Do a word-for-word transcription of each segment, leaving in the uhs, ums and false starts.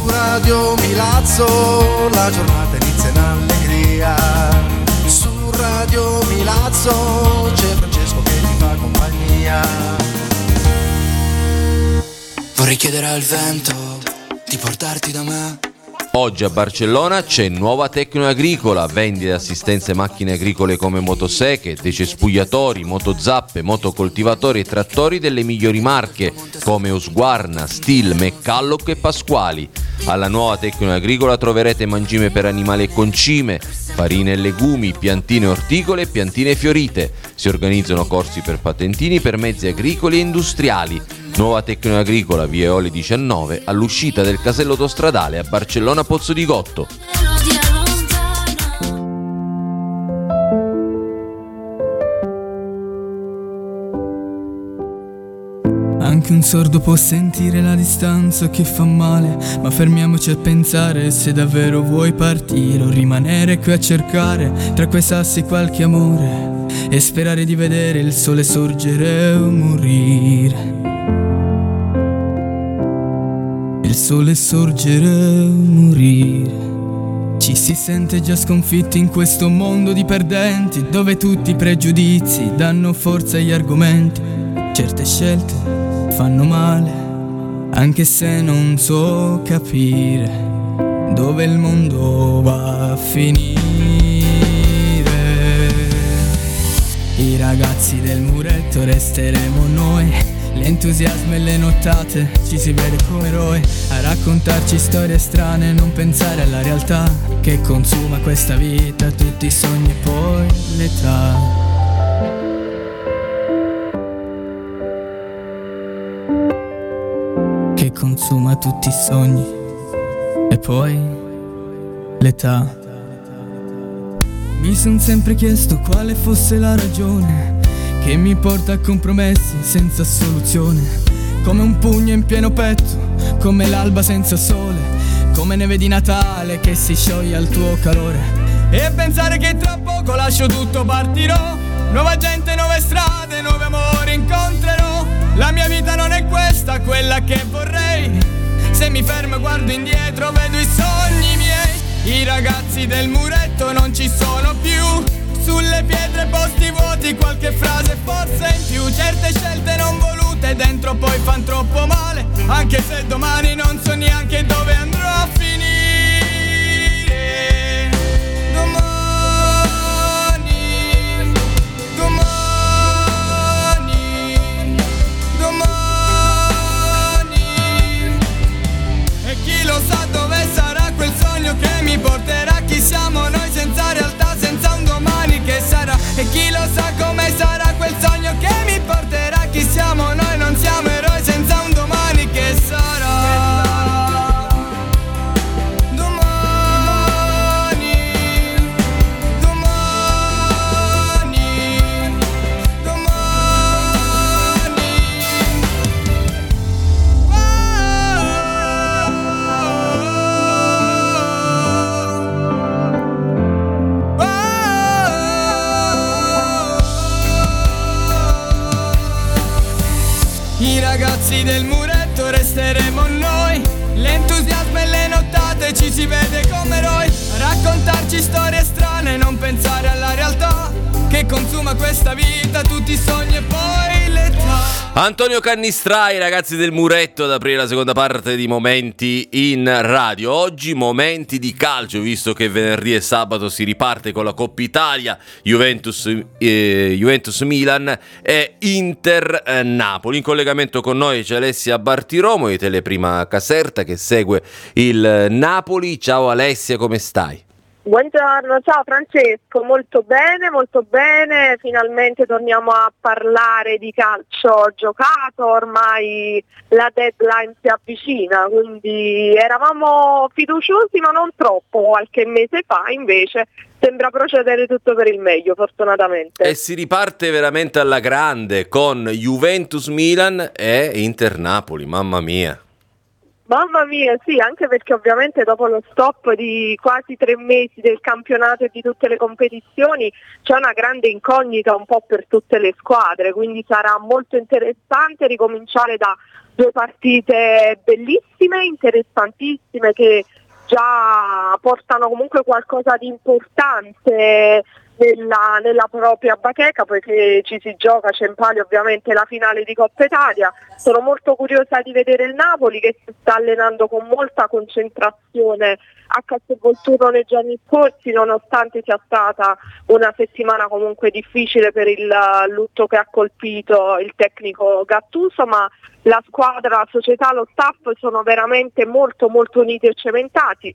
Radio Milazzo la giornata inizia in allegria. Su Radio Milazzo c'è Francesco che ti fa compagnia. Vorrei chiedere al vento di portarti da me. Oggi a Barcellona c'è Nuova Tecnoagricola, vendita assistenze macchine agricole come motoseche, decespugliatori, motozappe, motocoltivatori e trattori delle migliori marche come Husqvarna, Stihl, McCulloch e Pasquali. Alla Nuova Tecnoagricola troverete mangime per animali e concime, farine e legumi, piantine orticole e piantine fiorite. Si organizzano corsi per patentini per mezzi agricoli e industriali. Nuova Tecnoagricola, via Eoli diciannove, all'uscita del casello autostradale a Barcellona Pozzo di Gotto. Anche un sordo può sentire la distanza che fa male, ma fermiamoci a pensare se davvero vuoi partire o rimanere qui a cercare tra quei sassi qualche amore e sperare di vedere il sole sorgere o morire. Il sole sorgere o morire. Ci si sente già sconfitti in questo mondo di perdenti, dove tutti i pregiudizi danno forza agli argomenti. Certe scelte fanno male, anche se non so capire dove il mondo va a finire. I ragazzi del muretto resteremo noi, l'entusiasmo e le nottate, ci si vede come eroi a raccontarci storie strane, non pensare alla realtà che consuma questa vita, tutti i sogni e poi l'età. Che consuma tutti i sogni e poi l'età. Mi son sempre chiesto quale fosse la ragione che mi porta a compromessi senza soluzione, come un pugno in pieno petto, come l'alba senza sole, come neve di Natale che si scioglie al tuo calore. E pensare che tra poco lascio tutto, partirò, nuova gente, nuove strade, nuovi amori incontrerò. La mia vita non è questa, quella che vorrei. Se mi fermo e guardo indietro vedo i sogni miei. I ragazzi del muretto non ci sono più, sulle pietre posti vuoti, qualche frase forse in più. Certe scelte non volute dentro poi fan troppo male, anche se domani non so neanche dove andrò a finire. Domani, domani, domani. E chi lo sa dove sarà quel sogno che mi porterà. Chi siamo noi senza realtà, senza un domani che sarà. E chi lo sa come sarà quel sogno che mi porterà. Chi siamo noi, non siamo eroi senza un domani che sarà. Domani, domani, domani. Oh, oh, I ragazzi del muretto resteremo noi, l'entusiasmo e le nottate, ci si vede come eroi a raccontarci storie strane, non pensare alla realtà che consuma questa vita, tutti i sogni e poi l'età. Antonio Cannistrai, ragazzi del muretto, ad aprire la seconda parte di Momenti in Radio. Oggi momenti di calcio, visto che venerdì e sabato si riparte con la Coppa Italia, Juventus, eh, Juventus Milan e Inter eh, Napoli. In collegamento con noi c'è Alessia Bartiromo di Teleprima Caserta che segue il Napoli. Ciao Alessia, come stai? Buongiorno, ciao Francesco, molto bene, molto bene, finalmente torniamo a parlare di calcio giocato, ormai la deadline si avvicina, quindi eravamo fiduciosi ma non troppo qualche mese fa, invece sembra procedere tutto per il meglio, fortunatamente. E si riparte veramente alla grande con Juventus Milan e Inter Napoli, mamma mia. Mamma mia, sì, anche perché ovviamente dopo lo stop di quasi tre mesi del campionato e di tutte le competizioni c'è una grande incognita un po' per tutte le squadre, quindi sarà molto interessante ricominciare da due partite bellissime, interessantissime, che già portano comunque qualcosa di importante nella, nella propria bacheca, poiché ci si gioca, c'è in palio ovviamente la finale di Coppa Italia. Sono molto curiosa di vedere il Napoli, che si sta allenando con molta concentrazione a Castelvolturno nei giorni scorsi, nonostante sia stata una settimana comunque difficile per il lutto che ha colpito il tecnico Gattuso, ma la squadra, la società, lo staff sono veramente molto molto uniti e cementati,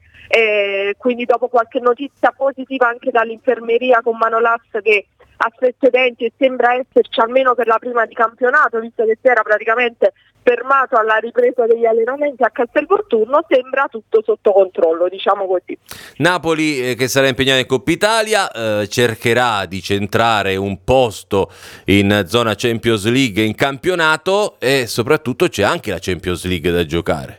e quindi dopo qualche notizia positiva anche dall'infermeria con Manolas che ha stretto i denti e sembra esserci almeno per la prima di campionato, visto che si era praticamente fermato alla ripresa degli allenamenti a Castelvolturno, sembra tutto sotto controllo, diciamo così. Napoli eh, che sarà impegnato in Coppa Italia, eh, cercherà di centrare un posto in zona Champions League in campionato, e soprattutto c'è anche la Champions League da giocare.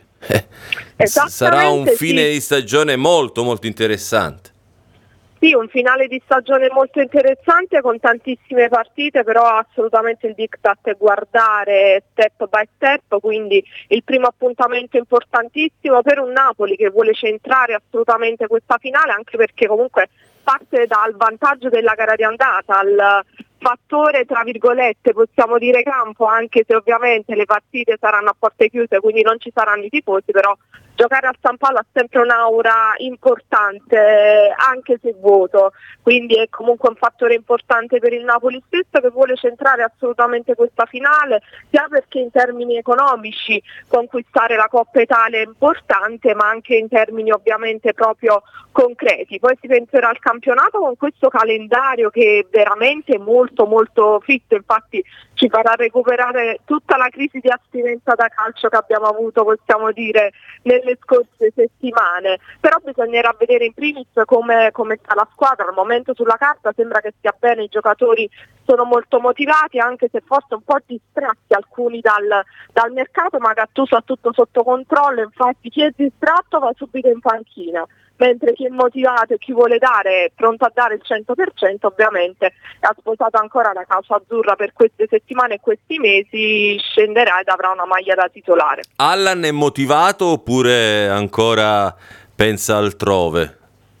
Eh, sarà un fine sì. di stagione molto molto interessante. Sì, un finale di stagione molto interessante con tantissime partite, però assolutamente il diktat è guardare step by step, quindi il primo appuntamento importantissimo per un Napoli che vuole centrare assolutamente questa finale, anche perché comunque parte dal vantaggio della gara di andata, al fattore tra virgolette possiamo dire campo, anche se ovviamente le partite saranno a porte chiuse, quindi non ci saranno i tifosi, però giocare a San Paolo ha sempre un'aura importante, anche se vuoto, quindi è comunque un fattore importante per il Napoli stesso, che vuole centrare assolutamente questa finale, sia perché in termini economici conquistare la Coppa Italia è importante, ma anche in termini ovviamente proprio concreti. Poi si penserà al campionato con questo calendario che è veramente molto molto fitto, infatti ci farà recuperare tutta la crisi di astinenza da calcio che abbiamo avuto, possiamo dire, nelle scorse settimane, però bisognerà vedere in primis come, come sta la squadra. Al momento sulla carta sembra che stia bene, i giocatori sono molto motivati, anche se forse un po' distratti alcuni dal, dal mercato, ma Gattuso ha tutto sotto controllo, infatti chi è distratto va subito in panchina, mentre chi è motivato e chi vuole dare, è pronto a dare il cento per cento, ovviamente ha sposato ancora la causa azzurra per queste settimane e questi mesi, scenderà ed avrà una maglia da titolare. Allan è motivato oppure ancora pensa altrove?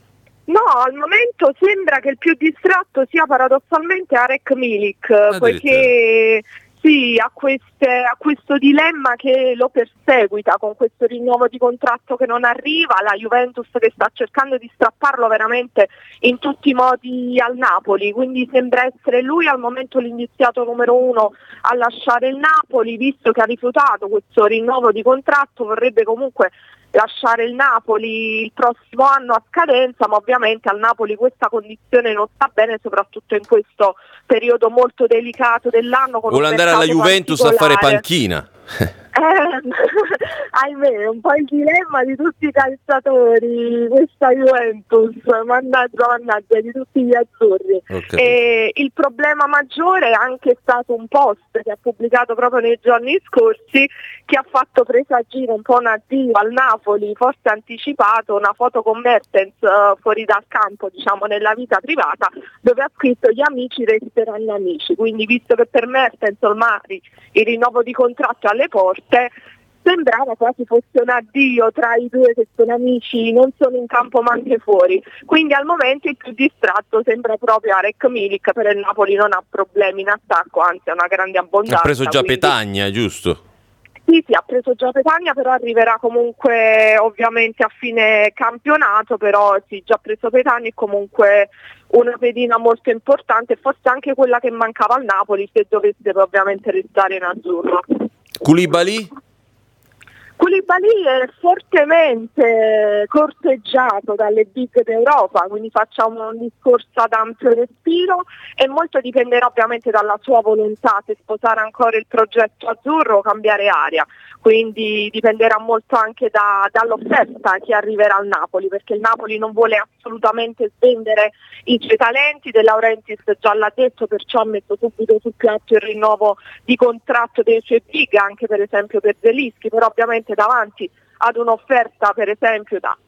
No, al momento sembra che il più distratto sia paradossalmente Arek Milik, poiché sì, ha, queste, ha questo dilemma che lo perseguita con questo rinnovo di contratto che non arriva, la Juventus che sta cercando di strapparlo veramente in tutti i modi al Napoli, quindi sembra essere lui al momento l'indiziato numero uno a lasciare il Napoli, visto che ha rifiutato questo rinnovo di contratto, vorrebbe comunque lasciare il Napoli il prossimo anno a scadenza, ma ovviamente al Napoli questa condizione non sta bene, soprattutto in questo periodo molto delicato dell'anno. Con Vuole andare alla Juventus a fare panchina. Eh, ahimè, un po' il dilemma di tutti i calciatori, questa Juventus, mannaggia, mannaggia, di tutti gli azzurri. Okay. E il problema maggiore è anche stato un post che ha pubblicato proprio nei giorni scorsi, che ha fatto presagire un po' un addio al Napoli, forse anticipato, una foto con Mertens uh, fuori dal campo, diciamo nella vita privata, dove ha scritto: gli amici resteranno amici. Quindi, visto che per Mertens ormai il rinnovo di contratto è alle porte, sembrava quasi fosse un addio tra i due che sono amici, non sono in campo ma anche fuori. Quindi al momento il più distratto sembra proprio Arek Milik, per il Napoli non ha problemi in attacco, anzi ha una grande abbondanza. Ha preso già quindi... Petagna, giusto? Sì, sì, ha preso già Petagna, però arriverà comunque ovviamente a fine campionato, però sì, già preso Petagna, è comunque una pedina molto importante, forse anche quella che mancava al Napoli se dovesse ovviamente restare in azzurro. Koulibaly? Koulibaly è fortemente corteggiato dalle big d'Europa, quindi facciamo un discorso ad ampio respiro e molto dipenderà ovviamente dalla sua volontà, se sposare ancora il progetto azzurro o cambiare aria, quindi dipenderà molto anche da, dall'offerta che arriverà al Napoli, perché il Napoli non vuole assolutamente svendere i suoi talenti. De Laurentiis già l'ha detto, perciò ha messo subito sul piatto il rinnovo di contratto dei suoi big, anche per esempio per Zelinski, però ovviamente davanti ad un'offerta per esempio da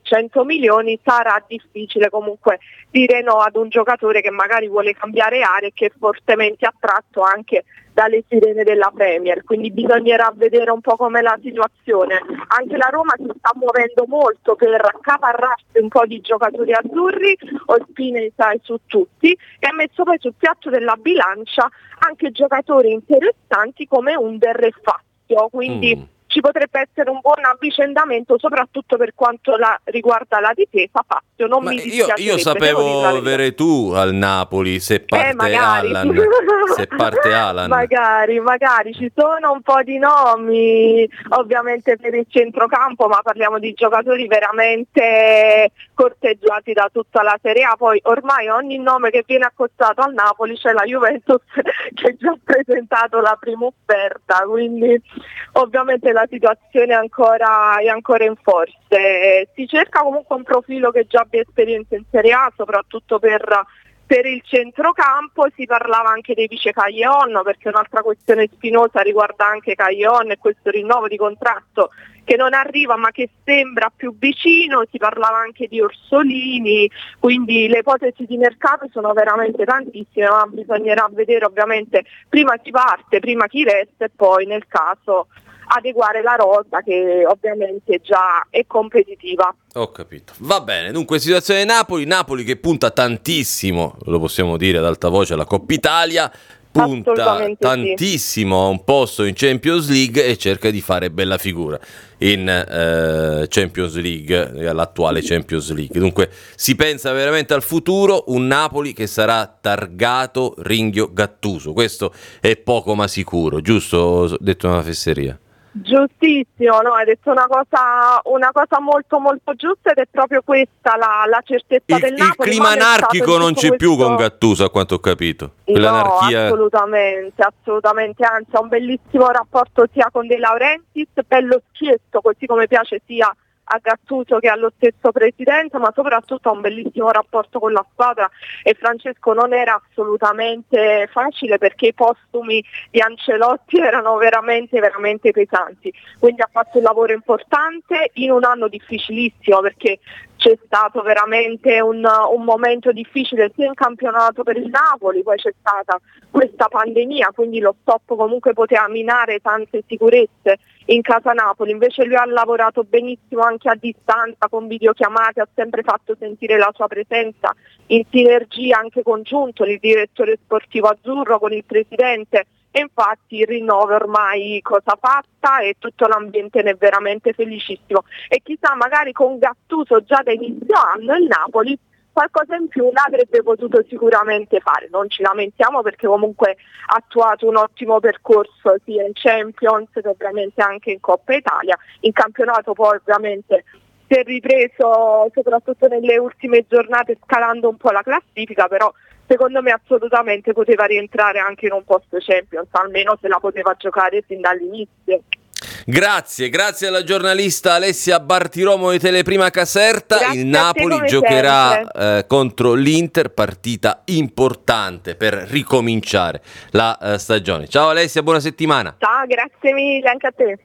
cento milioni sarà difficile comunque dire no ad un giocatore che magari vuole cambiare area e che è fortemente attratto anche dalle sirene della Premier, quindi bisognerà vedere un po' com'è la situazione. Anche la Roma si sta muovendo molto per accaparrarsi un po' di giocatori azzurri, Ospina sai su tutti, e ha messo poi sul piatto della bilancia anche giocatori interessanti come Under e Fazio, quindi mm. ci potrebbe essere un buon avvicendamento soprattutto per quanto la, riguarda la difesa. Fazio non Ma mi io, dispiacerebbe, io sapevo Veretù al Napoli se parte eh, magari. Alan se parte Alan magari magari ci sono un po' di nomi ovviamente per il centrocampo, ma parliamo di giocatori veramente corteggiati da tutta la Serie A. Poi ormai ogni nome che viene accostato al Napoli c'è la Juventus che già ha presentato la prima offerta, quindi ovviamente la situazione è ancora, è ancora in forze. Si cerca comunque un profilo che già abbia esperienza in Serie A, soprattutto per, per il centrocampo. Si parlava anche dei vice Callejon, perché un'altra questione spinosa riguarda anche Callejon e questo rinnovo di contratto che non arriva ma che sembra più vicino. Si parlava anche di Orsolini, quindi le ipotesi di mercato sono veramente tantissime, ma bisognerà vedere ovviamente prima chi parte, prima chi resta e poi nel caso adeguare la rosa che ovviamente già è competitiva. Ho capito. Va bene, dunque situazione Napoli, Napoli che punta tantissimo, lo possiamo dire ad alta voce, alla Coppa Italia, punta tantissimo a un posto in Champions League e cerca di fare bella figura in eh, Champions League, all'attuale Champions League. Dunque si pensa veramente al futuro, un Napoli che sarà targato Ringhio Gattuso, questo è poco ma sicuro, giusto? Ho detto una fesseria? Giustissimo, no, hai detto una cosa, una cosa molto molto giusta ed è proprio questa la, la certezza il, del Napoli. Il clima anarchico non c'è questo... più con Gattuso, a quanto ho capito. Quell'anarchia... No, assolutamente, assolutamente, anzi ha un bellissimo rapporto sia con De Laurentiis, bello schietto, così come piace sia a Gattuso che allo stesso presidente, ma soprattutto ha un bellissimo rapporto con la squadra e Francesco non era assolutamente facile perché i postumi di Ancelotti erano veramente veramente pesanti, quindi ha fatto un lavoro importante in un anno difficilissimo perché c'è stato veramente un, un momento difficile sia in campionato per il Napoli, poi c'è stata questa pandemia, quindi lo stop comunque poteva minare tante sicurezze in casa Napoli, invece lui ha lavorato benissimo anche a distanza con videochiamate, ha sempre fatto sentire la sua presenza in sinergia anche congiunto il direttore sportivo azzurro con il presidente e infatti il rinnovo ormai cosa fatta e tutto l'ambiente ne è veramente felicissimo e chissà magari con Gattuso già da inizio anno il Napoli qualcosa in più l'avrebbe potuto sicuramente fare, non ci lamentiamo perché comunque ha attuato un ottimo percorso sia in Champions che ovviamente anche in Coppa Italia, in campionato poi ovviamente si è ripreso soprattutto nelle ultime giornate scalando un po' la classifica, però secondo me assolutamente poteva rientrare anche in un posto Champions, almeno se la poteva giocare sin dall'inizio. Grazie, grazie alla giornalista Alessia Bartiromo di Teleprima Caserta. Grazie. Il Napoli giocherà eh, contro l'Inter, partita importante per ricominciare la eh, stagione. Ciao Alessia, buona settimana. Ciao, grazie mille anche a te.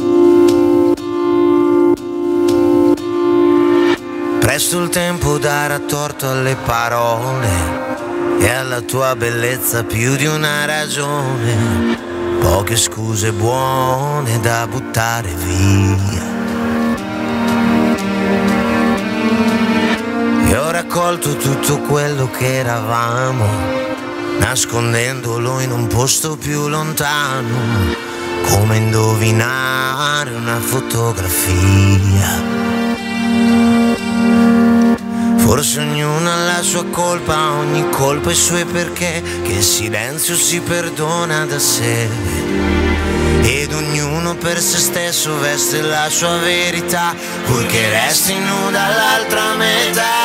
Presto il tempo darà torto alle parole e alla tua bellezza più di una ragione. Poche scuse buone da buttare via. E ho raccolto tutto quello che eravamo, nascondendolo in un posto più lontano, come indovinare una fotografia. Forse ognuno ha la sua colpa, ogni colpa i suoi perché, che il silenzio si perdona da sé. Ed ognuno per se stesso veste la sua verità, purché resti nuda l'altra metà.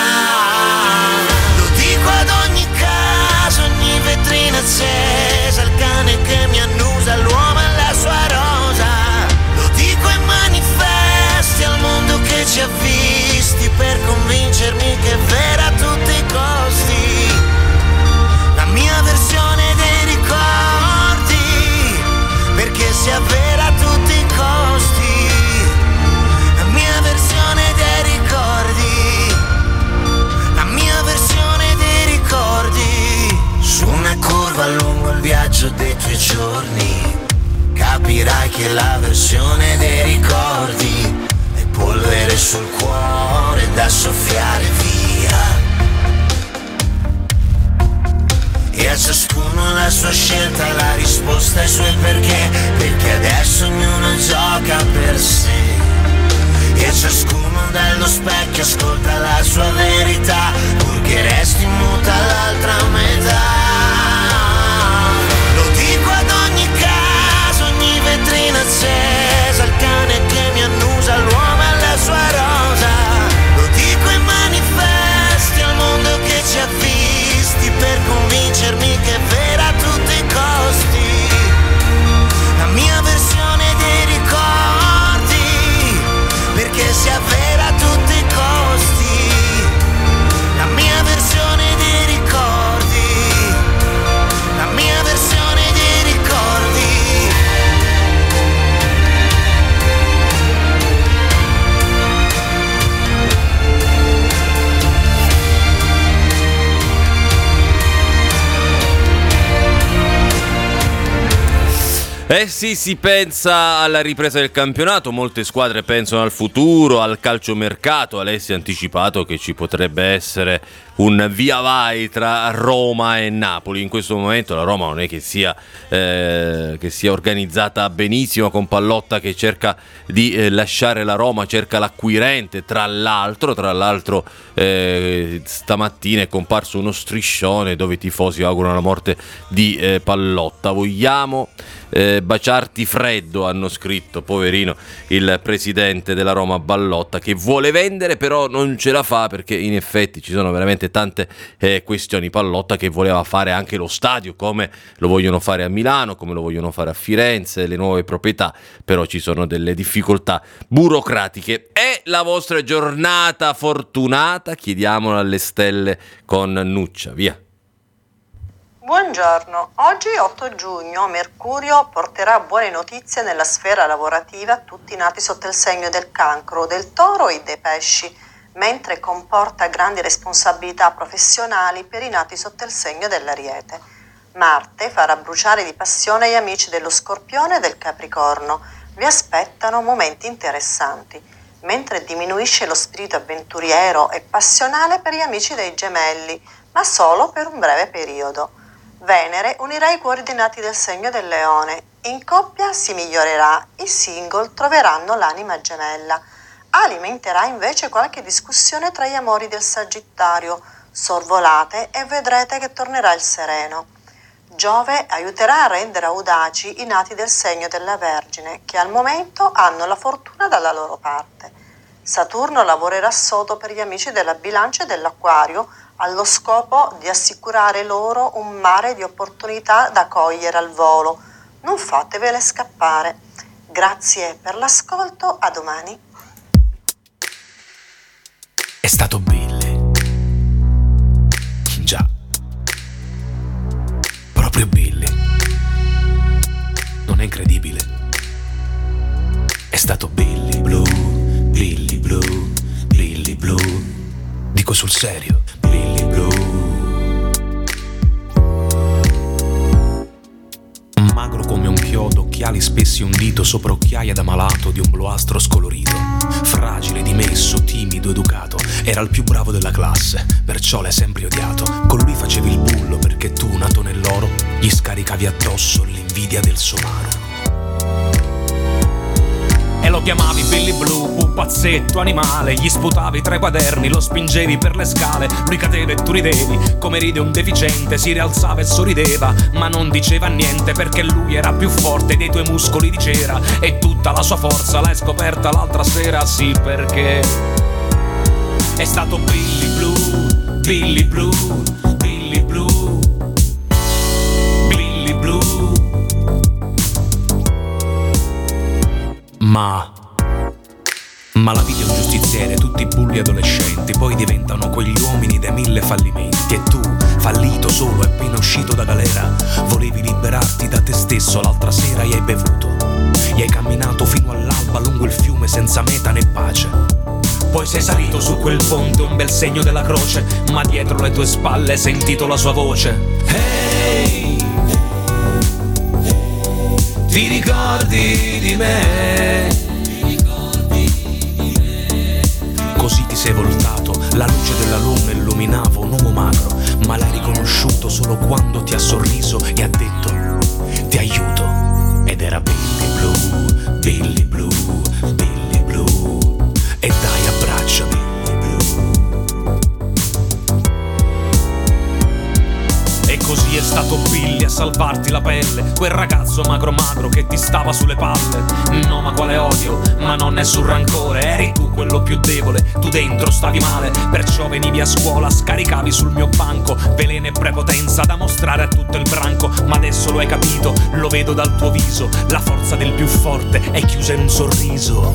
Lo dico ad ogni casa, ogni vetrina accesa, il cane che mi annusa, l'uomo e la sua rosa. Lo dico ai manifesti, al mondo che ci ha visti, per convincermi che è vera a tutti i costi. La mia versione dei ricordi, perché sia vera a tutti i costi. La mia versione dei ricordi. che la versione dei ricordi è polvere sul cuore da soffiare via. E a ciascuno la sua scelta, la risposta ai suoi perché, perché adesso ognuno gioca per sé. E ciascuno dallo specchio ascolta la sua verità, purché resti muta l'altra metà. Lo dico ad ogni casa, ogni vetrina accesa, il cane che mi annusa, l'uomo e la sua rosa. Lo dico ai manifesti, al mondo che ci ha visti, per convincermi che è vera a tutti i costi. La mia versione dei ricordi, perché sia vera a tutti i costi. La mia versione dei ricordi, la mia versione dei ricordi. Eh sì, si pensa alla ripresa del campionato, molte squadre pensano al futuro, al calciomercato. Alessi ha anticipato che ci potrebbe essere un via vai tra Roma e Napoli. In questo momento la Roma non è che sia, eh, che sia organizzata benissimo, con Pallotta che cerca di eh, lasciare la Roma, cerca l'acquirente. Tra l'altro, tra l'altro eh, stamattina è comparso uno striscione dove i tifosi augurano la morte di eh, Pallotta. Vogliamo Eh, baciarti freddo, hanno scritto, poverino il presidente della Roma Ballotta, che vuole vendere però non ce la fa, perché in effetti ci sono veramente tante eh, questioni. Pallotta che voleva fare anche lo stadio come lo vogliono fare a Milano, come lo vogliono fare a Firenze, le nuove proprietà, però ci sono delle difficoltà burocratiche. È la vostra giornata fortunata? Chiediamolo alle stelle con Nuccia, via. Buongiorno, oggi otto giugno Mercurio porterà buone notizie nella sfera lavorativa a tutti i nati sotto il segno del Cancro, del Toro e dei Pesci, mentre comporta grandi responsabilità professionali per i nati sotto il segno dell'Ariete. Marte farà bruciare di passione gli amici dello Scorpione e del Capricorno, vi aspettano momenti interessanti, mentre diminuisce lo spirito avventuriero e passionale per gli amici dei Gemelli, ma solo per un breve periodo. Venere unirà i cuori dei nati del segno del Leone, in coppia si migliorerà, i single troveranno l'anima gemella. Alimenterà invece qualche discussione tra gli amori del Sagittario, sorvolate e vedrete che tornerà il sereno. Giove aiuterà a rendere audaci i nati del segno della Vergine, che al momento hanno la fortuna dalla loro parte. Saturno lavorerà sodo per gli amici della Bilancia e dell'Acquario, allo scopo di assicurare loro un mare di opportunità da cogliere al volo. Non fatevele scappare. Grazie per l'ascolto, a domani. È stato Billy. Già. Proprio Billy. Non è incredibile? È stato Billy Blue, Billy Blue, Billy Blue. Dico sul serio, Billy Blue. Magro come un chiodo, occhiali spessi, un dito sopra occhiaia da malato di un bluastro scolorito. Fragile, dimesso, timido, educato, era il più bravo della classe, perciò l'hai sempre odiato. Con lui facevi il bullo perché tu, nato nell'oro, gli scaricavi addosso l'invidia del somaro. E lo chiamavi Billy Blue, pupazzetto animale, gli sputavi tra i quaderni, lo spingevi per le scale, lui cadeva e tu ridevi, come ride un deficiente, si rialzava e sorrideva, ma non diceva niente perché lui era più forte dei tuoi muscoli di cera e tutta la sua forza l'hai scoperta l'altra sera, sì perché è stato Billy Blue, Billy Blue, Billy Blue, Billy Blue. Ma, ma la vita è un giustiziere, tutti bulli adolescenti, poi diventano quegli uomini dai mille fallimenti. E tu, fallito solo, appena uscito da galera, volevi liberarti da te stesso, l'altra sera gli hai bevuto, gli hai camminato fino all'alba lungo il fiume senza meta né pace. Poi sei salito su quel ponte, un bel segno della croce, ma dietro le tue spalle hai sentito la sua voce. Hey! Ti ricordi di me? Così ti sei voltato, la luce della luna illuminava un uomo magro, ma l'hai riconosciuto solo quando ti ha sorriso e ha detto ti aiuto. Ed era Billy Blue, Billy Blue, Billy Blue. E dai, abbracciami. E così è stato Billy a salvarti la pelle, quel ragazzo magro magro che ti stava sulle palle. No, ma quale odio, ma non nessun rancore, eri tu quello più debole, tu dentro stavi male, perciò venivi a scuola, scaricavi sul mio banco veleno e prepotenza da mostrare a tutto il branco. Ma adesso lo hai capito, lo vedo dal tuo viso, la forza del più forte è chiusa in un sorriso.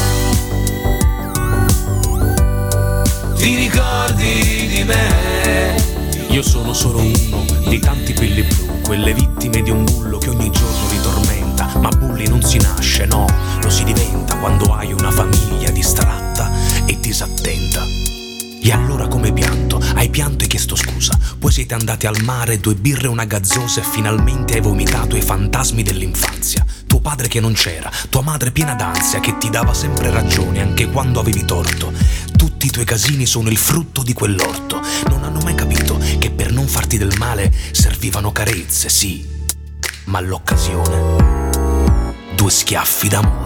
Ti ricordi di me? Io sono solo uno di tanti Billy Blue, quelle vittime di un bullo che ogni giorno ti tormenta. Ma bulli non si nasce, no, lo si diventa quando hai una famiglia distratta e disattenta. E allora come pianto? Hai pianto e chiesto scusa. Poi siete andati al mare, due birre e una gazzosa, e finalmente hai vomitato i fantasmi dell'infanzia. Tuo padre che non c'era, tua madre piena d'ansia che ti dava sempre ragione anche quando avevi torto. Tutti i tuoi casini sono il frutto di quell'orto. Non hanno mai capito che per non farti del male servivano carezze, sì, ma all'occasione due schiaffi d'amore.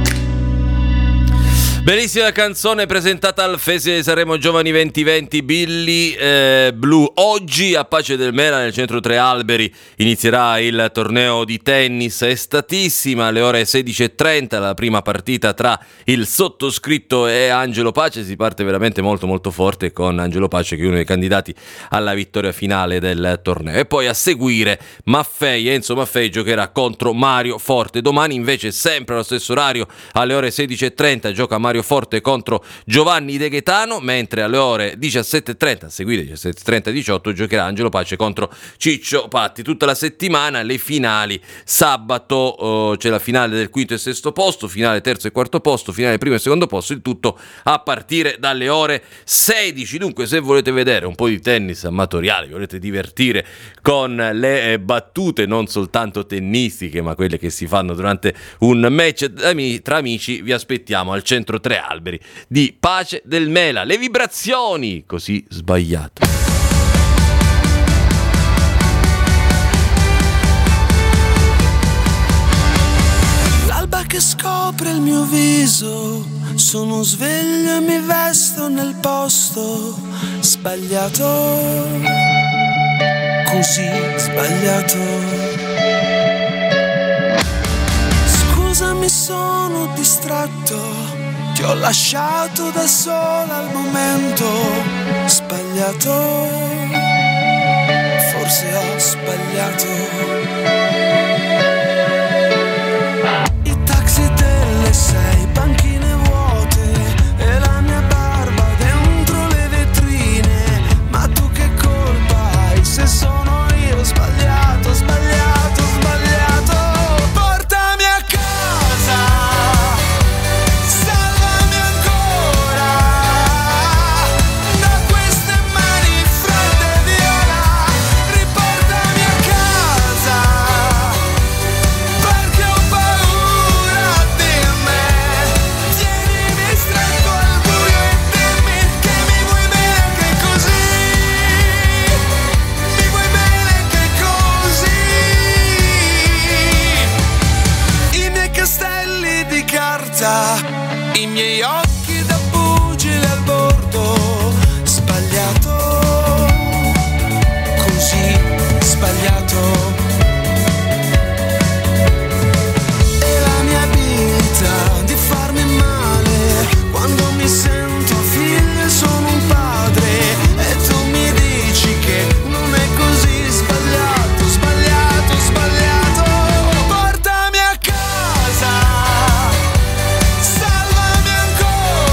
Bellissima canzone presentata al Festival di Sanremo Giovani venti venti, Billy eh, Blue. Oggi a Pace del Mela, nel centro Tre Alberi, inizierà il torneo di tennis estatissima alle ore sedici e trenta, la prima partita tra il sottoscritto e Angelo Pace. Si parte veramente molto molto forte con Angelo Pace, che è uno dei candidati alla vittoria finale del torneo. E poi a seguire Maffei, Enzo Maffei giocherà contro Mario Forte. Domani invece, sempre allo stesso orario, alle ore sedici e trenta, gioca Mario Forte contro Giovanni De Gaetano, mentre alle ore diciassette e trenta, seguite diciassette e trenta diciotto, giocherà Angelo Pace contro Ciccio Patti. Tutta la settimana le finali: sabato uh, c'è la finale del quinto e sesto posto, finale terzo e quarto posto, finale primo e secondo posto, il tutto a partire dalle ore sedici. Dunque, se volete vedere un po' di tennis amatoriale, vi volete divertire con le eh, battute non soltanto tennistiche, ma quelle che si fanno durante un match tra amici, vi aspettiamo al centro Tre Alberi di Pace del Mela. Le vibrazioni, così sbagliato. L'alba che scopre il mio viso, sono sveglio e mi vesto nel posto sbagliato, così sbagliato. Scusami, sono distratto, ti ho lasciato da sola al momento sbagliato, forse ho sbagliato. I taxi delle sei, banchine vuote e la mia barba dentro le vetrine. Ma tu che colpa hai se sono io sbagliato, sbagliato, sbagliato? Portami a casa, i miei occhi da pugile al bordo sbagliato, così sbagliato. E la mia abilità di farmi male quando mi sento figlio e sono un padre, e tu mi dici che non è così sbagliato, sbagliato, sbagliato. Portami a casa, salvami ancora.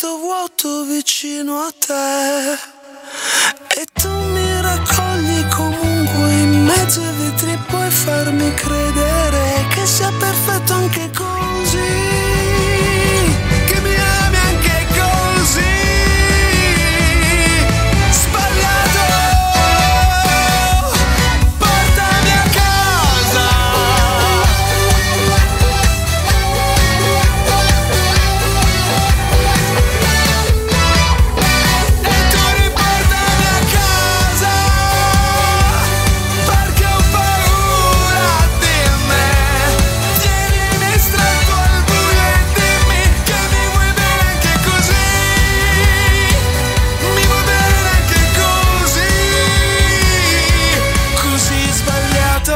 letto vuoto vicino a te e tu mi raccogli comunque in mezzo ai vetri, puoi farmi credere che sia perfetto anche così, che mi ami anche così. Sbagliato, portami a casa. E tu riportami a casa, perché ho paura di me. Tienimi stretto al buio e dimmi che mi vuoi bene anche così. Mi vuoi bene anche così, così sbagliato.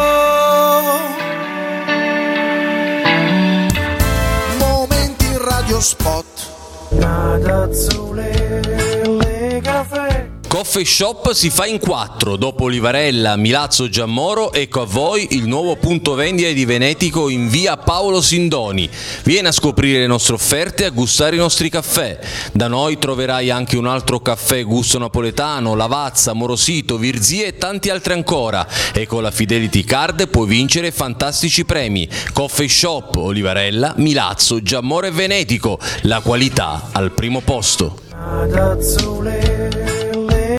Momenti in radio spot. Nada azzurre, le caffè. Coffee Shop si fa in quattro, dopo Olivarella, Milazzo, Giammoro, ecco a voi il nuovo punto vendita di Venetico in via Paolo Sindoni. Vieni a scoprire le nostre offerte e a gustare i nostri caffè. Da noi troverai anche un altro caffè gusto napoletano, Lavazza, Morosito, Virzie e tanti altri ancora. E con la Fidelity Card puoi vincere fantastici premi. Coffee Shop, Olivarella, Milazzo, Giammoro e Venetico. La qualità al primo posto. Nada azzurre.